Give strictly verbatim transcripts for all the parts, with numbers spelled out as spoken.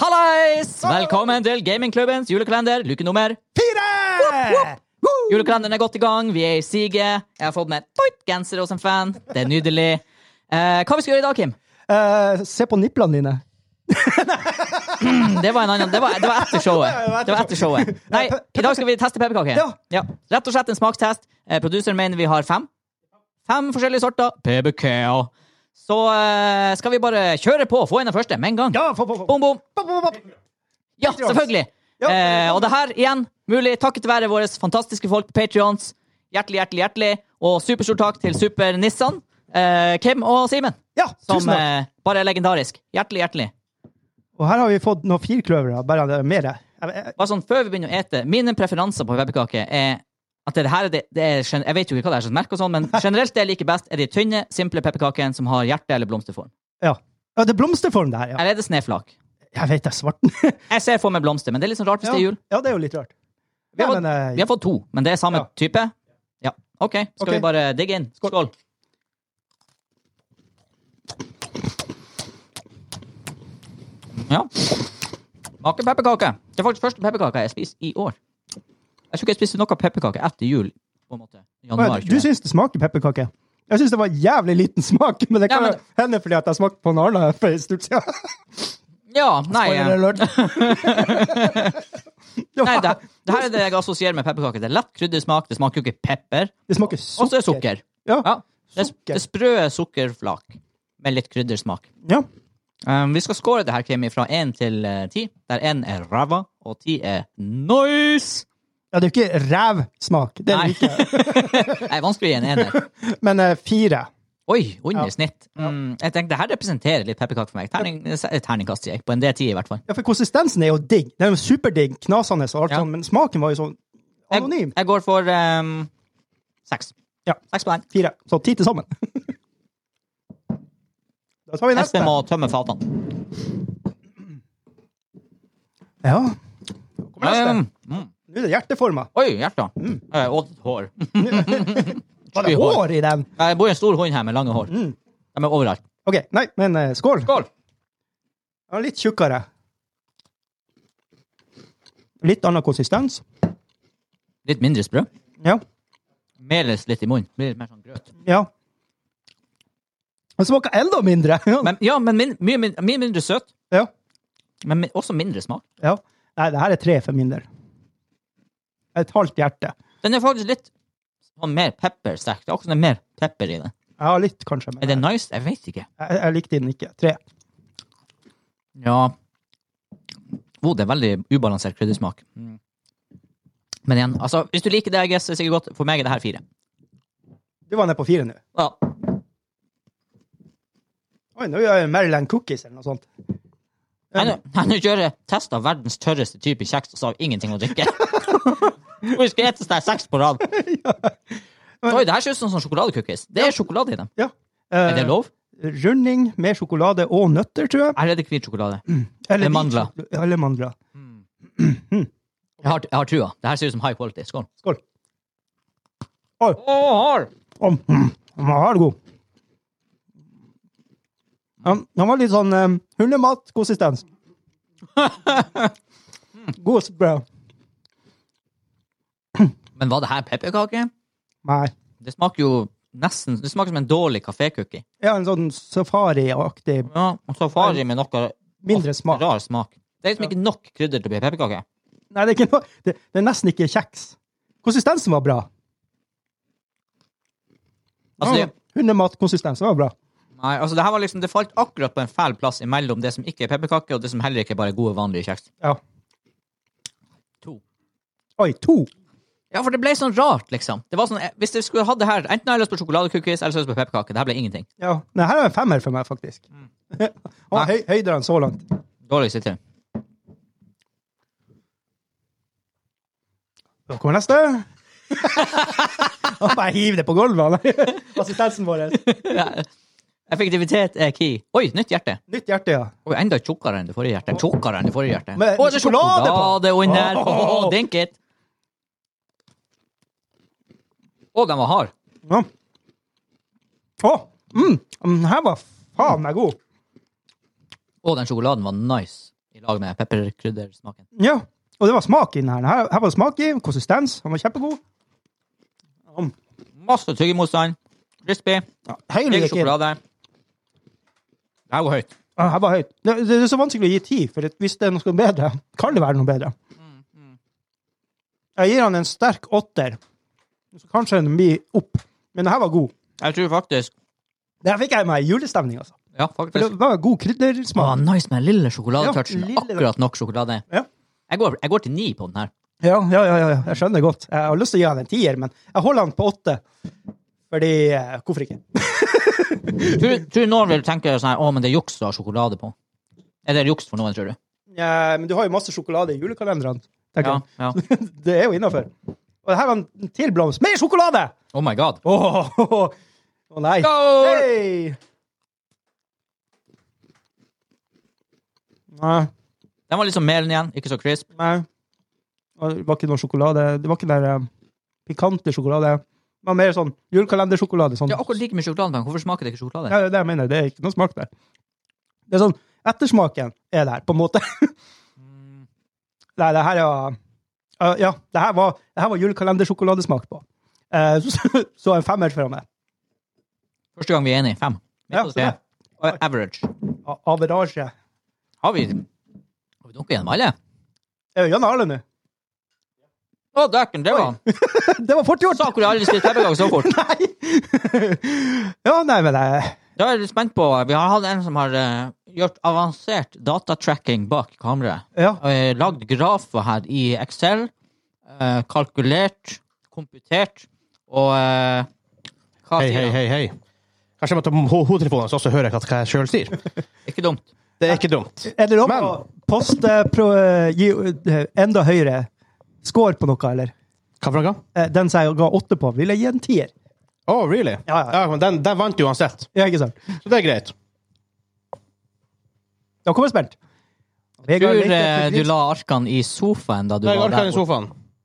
Hallais! Velkommen til Gamingklubbens julekalender, luke nummer Fire! Woop, woop. Julekalenderen er godt i gang, vi er i siget. Jeg har fått med et genser hos en fan. Det er nydelig. Eh, hva vi skal gjøre i dag, Kim? Uh, se på nipplene dine. Det var en annen, det var, det var etter showet. Det var etter showet. Nei, i dag skal vi teste pepperkake. Ja. Ja. Rett og slett en smakstest. Eh, Produseren mener vi har fem. Fem forskjellige sorter pepperkaker. Så uh, skal vi bare kjøre på, få inn den første med en gang. Ja, få, få, få. Bom, bom. Bom, bom, bom. Ja, selvfølgelig. Ja. Eh, og det her, igjen, mulig takket være våre fantastiske folk på Patreons. Hjertelig, hjertelig, hjertelig. Og superstor takk til Super Nissan, eh, Kim og Simen. Ja, som tusen takk. eh, bare er legendarisk. Hjertelig, hjertelig. Og her har vi fått noen firkløvere, bare det er mer. Jeg, jeg, Bare sånn, før vi begynner å ete, mine preferanser på pepperkake er at det her er det, det er, jeg vet jo ikke hva det er som merker og sånn, men generelt det jeg liker best er de tynne, simple pepperkakene som har hjerte eller blomsterform. ja. ja, det er blomsterform der, ja. Eller er det sneflak? Jeg vet det er svarten. Jeg ser for meg blomster, men det er litt sånn rart hvis ja. det er jul. Ja, det er jo litt rart. Vi har, Ja, fått, men, eh, vi har fått to, men det er samme ja. type. Ja, ok. Skal Ok. vi bare digge inn? Skål. Skål. Ja. Smaker pepperkake. Det er faktisk første pepperkake jeg spiser i år. Jeg tror ikke jeg spiste noe pepperkake etter jul, på en måte. Januar, du syns det smaker pepperkake? Jeg syns det var jævlig liten smak, men det kan Ja, ja, hende fordi at jeg smakte på en annen for en stund siden. Ja, nei. Spoiler alert. Nei, det, det her er det jeg assosierer med pepperkake. Det er lett kryddersmak, det smaker jo ikke pepper. Det smaker Og sukker. så er det sukker. Ja, Ja, det, er, sukker. det er sprø sukkerflak med litt kryddersmak. ja. Um, vi skal score det her, Kimi, fra én til uh, ti, der én er ræva, og ti er nice! Ja, det er jo ikke rævsmak. Det er Nei. det ikke. Det er vanskelig å gi en ener. Men uh, fire. Oi, under Ja. snitt. Mm, jeg tenkte, det her representerer litt pepperkake for meg. Terning, eh, terningkast, sier jeg. På en D ti i hvert fall. Ja, for konsistensen er jo digg. Den er jo superdigg, knasende og alt Ja. sånn, men smaken var jo sånn anonym. Jeg, jeg går for um, seks. Ja. Seks på den. Fire. Så ti til sammen. Da tar vi neste. Espen må tømme fatene. Ja. Kommer neste. Um, mm. Nå er det hjerteforma. Oi, hjertet. Mm. Eh, Og hår. Var det hår i den? Jeg bor i en stor hund her med lange hår. Mm. De er overalt. Ok, nei, men uh, skål. Skål! Ja, litt tjukkere. Litt annen konsistens. Litt mindre sprø. Ja. Meles litt i munnen. Blir litt mer sånn grøt. Ja. Den smaker enda mindre. Ja. Men, ja, men min, mye, min- mye mindre søt. ja. Men min- også mindre smak. ja. Nei, det her er tre for min del. Et halvt hjerte. Den er faktisk litt sånn mer peppersterk. Det er også mer pepper i den. Ja, litt kanskje. Men Er det nice? Jeg vet ikke. jeg, jeg likte den ikke. Tre. Ja. Oh, det er veldig ubalansert kryddersmak. Mm. Men igjen, altså, hvis du liker det, jeg guess, er sikkert godt. For meg er det her fire. Du var nede på fire nå. Ja. Oi, nå gjør jeg Maryland cookies eller noe sånt. Han kjører test av verdens tørreste type kjeks, og så har vi ingenting å drikke. Vi skal ete sånn seks på rad. Oi, det her ser ut som sånn sjokoladecookies. Det er sjokolade i dem. Ja. Er det lov? Eh, Runding med sjokolade og nøtter, tror jeg. Her er det hvit sjokolade. Eller Med mandler. hvit sjokol- Eller mandler. Jeg har, jeg har trua. Det her ser ut som high quality. Skål. Skål. Oi, Åh, hard. oh, mm, den var hard god. Han, han var litt sånn um, hundematkonsistens. God sprø. Men var det her pepperkake? Nei. Det smaker jo nesten, det smaker som en dårlig kafécookie. Ja, en sånn safari-aktig, Ja, og safari med noe mindre smak. rar smak. Det er liksom ikke nok krydder til å bli pepperkake. Nei, det er, ikke noe, det, det er nesten ikke kjeks. Konsistensen var bra. Altså, Ja, det, hundematkonsistensen var bra. nei, altså det her var liksom, det falt akkurat på en fæl plass imellom det som ikke er pepperkake, og det som heller ikke er bare gode, vanlige kjeks. Ja. To. Oi, to. Ja, for det ble sånn rart, liksom. Det var sånn, eh, hvis jeg skulle hatt det her, enten har jeg lyst på sjokoladecookies, eller så har jeg lyst på pepperkake. Det her ble ingenting. Ja. Nei, her er en femmer for meg, faktisk. Han er høy, høydere enn så langt. Dårlig sitter. Da kommer neste. Han bare hiver det på gulvet. han. Assistensen vår. Ja. Effektivitet er key. Oi, nytt hjerte. Nytt hjerte, ja. Oi, enda tjukkere enn det forrige hjerte. Tjukkere enn det forrige hjerte. Med- Å, med det er sjokolade på. sjokolade under. Åh. Åh, åh, dink it. Å, den var hard. Ja. Å, mm, den her var faen meg god. Å, den sjokoladen var nice. I lag med pepperkryddersmaken. Ja, og det var smak i den her. Her, her var det smak i, konsistens, han var kjempegod. Um, Masse tyggemotstand. Crispy. ja, Heilig Egen ikke inn. sjokolade. Det her var høyt. Ja, her var høyt. Det, det er så vanskelig å gi ti, for hvis det er noe bedre, kan det være noe bedre. Jeg gir han en sterk åtter. Så kanskje den blir opp. Men det her var god. Jeg tror faktisk... Det her fikk jeg med i julestemning, altså. Ja, For faktisk. det var god kryddersmak. Ah, nice med den lille sjokoladetouchen. Ja, lille- Akkurat nok sjokolade. Ja. Jeg går, jeg går til ni på den her. Ja, ja, ja, ja, jeg skjønner godt. Jeg har lyst til å gi han en tier, men jeg holder han på åtte. Fordi, eh, hvorfor ikke? Tror, tror noen vil tenke sånn her, å, men det er juks å ha sjokolade på. Er det juks for noen, tror du? Ja, men du har jo masse sjokolade i julekalenderen. Ja, tenker ja. jeg. Det er jo innenfor. Og det her var en til blomst. Mer sjokolade! Oh my god. Åh, åh, åh. Å nei. Goal! Hey! Nei, Den var liksom melen igjen, ikke så crisp. nei. Og Det var ikke noe sjokolade. Det var ikke den der um, pikante sjokolade. Det var mer sånn julekalendersjokolade. Sånn. Det er akkurat like mye sjokolade, men hvorfor smaker det ikke sjokolade? Ja, det er det jeg mener. Det er ikke noe smak der. Det er sånn, ettersmaken er der, på en måte. Nei, det her er uh, ja, det her var, det her var julekalendersjokoladesmak på. Uh, så, så en femmer fra meg. Første gang vi er enige. Fem. Ja, Midt på så tre. det. Og average. A- Average. Har vi, har vi dunket gjennom alle? Er det Jan Arle nå? Å, dæken, det var Det var fort gjort! Sa hvor jeg aldri spist pepperkake så fort. Nei! Ja, nei, men det... Da er jeg litt spent på, vi har hatt en som har uh, gjort avansert datatracking bak kameraet. Ja, Uh, lagd grafer her i Excel, uh, kalkulert, komputert, og uh, hva Hei, sier hei, han? hei, hei. Kanskje jeg må ta ho- hodetelefonen, så også hører jeg hva hva jeg selv sier. Ikke dumt. Det er ikke dumt. er det lov Men- å poste, pro, gi uh, enda høyere score på noe, eller? Hva for noe? Uh, Den som jeg ga åtte på, vil jeg gi en tier. Oh, really? Ja, ja. men den, den vant jo uansett. Ja, ikke sant? Så det er greit. Da kommer jeg spent. Tror Vegard uh, leter etter du gris. la arkene i sofaen da du Jeg var orker der den i sofaen.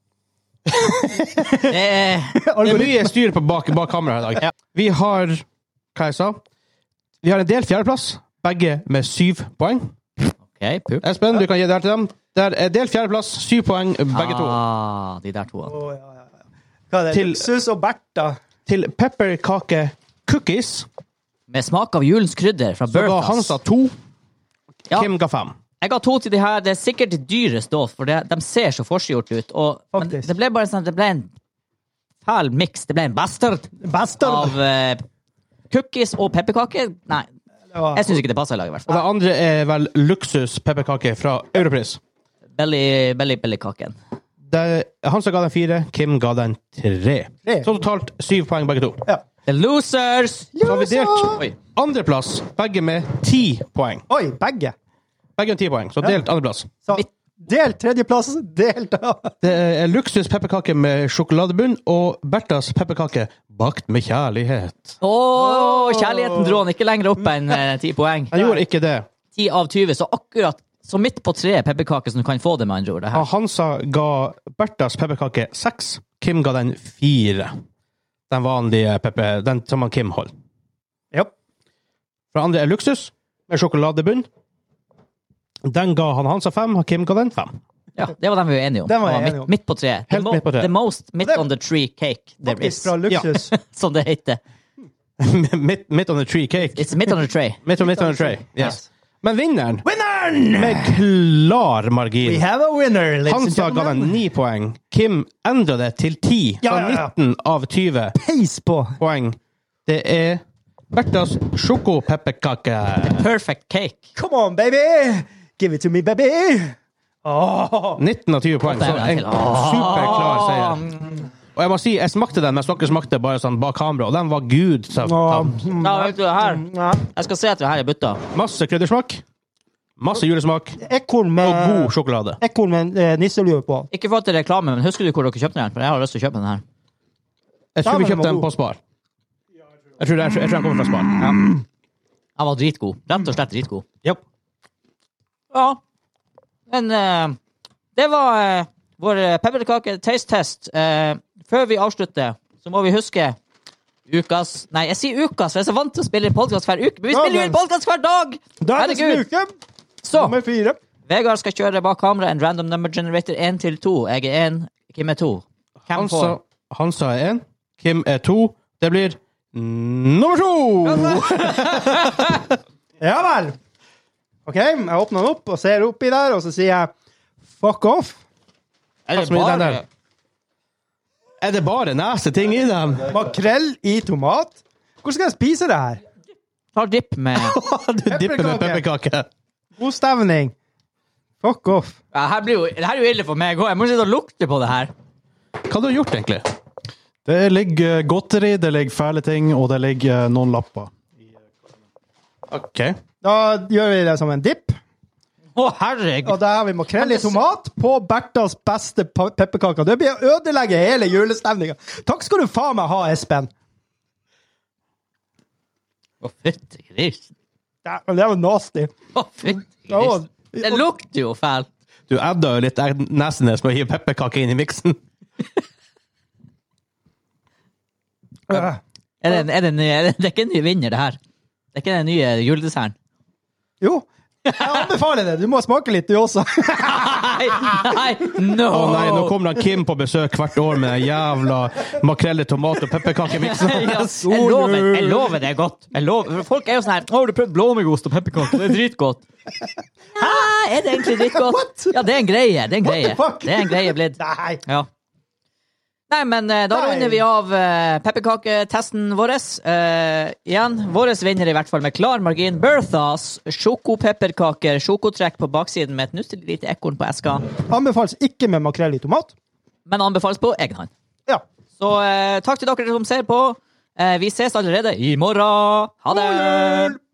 borte. Det er... Det er mye styr på bak, bak kameraet i dag. Vi har, hva jeg sa, vi har en del fjerdeplass, begge med syv poeng. Ok, pup. Espen, du kan gi det her til dem. Det er del fjerdeplass, syv poeng, begge to. Ah, de der to. Å, ja, ja, ja. Hva er det? Til- Luksus og Bertha. Til pepperkake cookies, Med smak av julens krydder fra så ga Hansa Berthas. to, Ja. Kim ga fem. Jeg ga to til de her. Det er sikkert dyrest da, for det, de ser så forseggjort ut. Og, men Faktisk. det ble bare sånn, det ble en fæl mix. Det ble en bastard Bastard. av eh, cookies og pepperkaker. Nei, Det var- jeg synes ikke det passer i lag i hvert Og fall. det andre er vel luksus pepperkake fra Europris. Belly, belly, belly kaken. Det- Hansa ga den fire, Kim ga den tre. Tre. Så totalt syv poeng begge to. Ja. The losers! Så har vi delt Oi. andreplass, begge med ti poeng. Oi, begge. Begge med ti poeng, så delt andreplass. Så, Mitt- delt tredjeplass, delt Det er luksus pepperkake med sjokoladebunn og Berthas pepperkake bakt med kjærlighet. Åh, kjærligheten dro han ikke lenger opp enn eh, ti poeng. Han gjorde ikke det. ti av tyve, så akkurat så midt på tre pepperkaker som du kan få det med andre ord. Det her. Hansa ga Berthas pepperkake seks, Kim ga den fire. Den vanlige pepper, den som han Kim holder. Ja. For andre er luksus med sjokoladebunn. Den ga han Hansa fem, og Kim ga den fem. Ja, det var de vi var enige om. Den var jeg Det enig om. midt, midt på tre. The, Helt midt på tre. the most midt Det- on the tree cake there is, Faktisk fra luksus. som det heter. midt, midt on the tree cake. It's midt on the tray. Midt, midt on the tray. Yes. Men vinneren, Winneren! med klar margin. We have a winner, ladies and Hansa ga den gentlemen. ni poeng. Kim endra det til ti. Ja, Fra ja, ja. nitten av tyve Peis på. poeng. Det er Berthas sjokopepperkake. Perfect cake. Come on, baby! Give it to me, baby! Åh. nitten av tyve poeng. Så en superklar seier. Og jeg må si, jeg smakte den mens dere smakte bare sånn bak kamera, og den var gud. Så, Åh. Ja, vet du det her. Ja. Jeg skal se etter det her i butta. masse kryddersmak, masse julesmak, Ekorn og god med, sjokolade. ekorn med eh, nisselue på. Ikke for at det er reklame, men husker du hvor dere kjøpte den? For jeg har lyst til å kjøpe den her. Jeg tror Ja, vi men den kjøpte var den god. på Spar. Jeg tror, jeg, tror- jeg tror den kommer fra Spar. Ja. Den var dritgod. Rett og slett dritgod. Yep. Ja. Men eh, det var eh, vår eh, pepperkake taste test. Eh, før vi avslutter, så må vi huske ukas Nei, jeg sier ukas, for jeg er så vant til å spille podcast hver uke. Men vi spiller jo en podcast hver dag! Dagens Herregud. uke, Så, nummer fire. Vegard skal kjøre bak kamera en random number generator én til to. Jeg er én, Kim er to. Hvem Hansa, får? Hansa er én, Kim er to. Det blir nummer to! Ja vel. OK, jeg åpner den opp og ser oppi der, og så sier jeg fuck off. Er Hva det som er den bare... der? Er det bare neste ting i dem? Makrell i tomat. Hvordan skal jeg spise det her? Ta dipp med... Du dipper med pepperkake. God stemning. Fuck off. Ja, her blir jo, det her er jo ille for meg også. Jeg må sitte og lukte på det her. Hva har du gjort, egentlig? Det ligger godteri, det ligger fæle ting, og det ligger eh, noen lapper. OK. Da gjør vi det som en dipp. Å, herregud. Og da har vi makrell i tomat på Bertas beste pa- pepperkaker. Det blir å ødelegge hele julestemningen. Takk skal du faen meg ha, Espen. Å, fytti grisen. Ja, men det var nasty. Å, fytti Ja, og- grisen. Det lukter jo fælt. Du adda jo litt nesenes med å hive pepperkake inn i miksen. Øh. Er det, er det, en ny- er det, det er ikke en ny vinner, det her. Det er ikke den nye juledesserten. Jo, jeg anbefaler det. Du må smake litt, du også. Nei, nei, no! Å nei, nå kommer han Kim på besøk hvert år med den jævla makrell i tomat og pepperkakemiksen. Ja, jeg, lover, jeg lover det er godt. Jeg lover. Folk er jo sånn her, å, har du prøvd blåmuggost og pepperkake? Det er dritgodt. Hæ? Er det egentlig dritgodt? What? Ja, det er en greie. Det er en greie. the fuck? Det er en greie blitt. Nei. Ja. Nei, men eh, da Nei. runder vi av uh, pepperkaketesten vår. Uh, igjen, våres vinner i hvert fall med klar margin. Berthas sjokopepperkaker, sjokotrekk på baksiden med et nusselig lite ekorn på eska. Anbefales ikke med makrell i tomat. Men anbefales på egen hånd. Ja. Så eh, takk til dere som ser på. Eh, vi ses allerede i morgen. Ha det! God jul!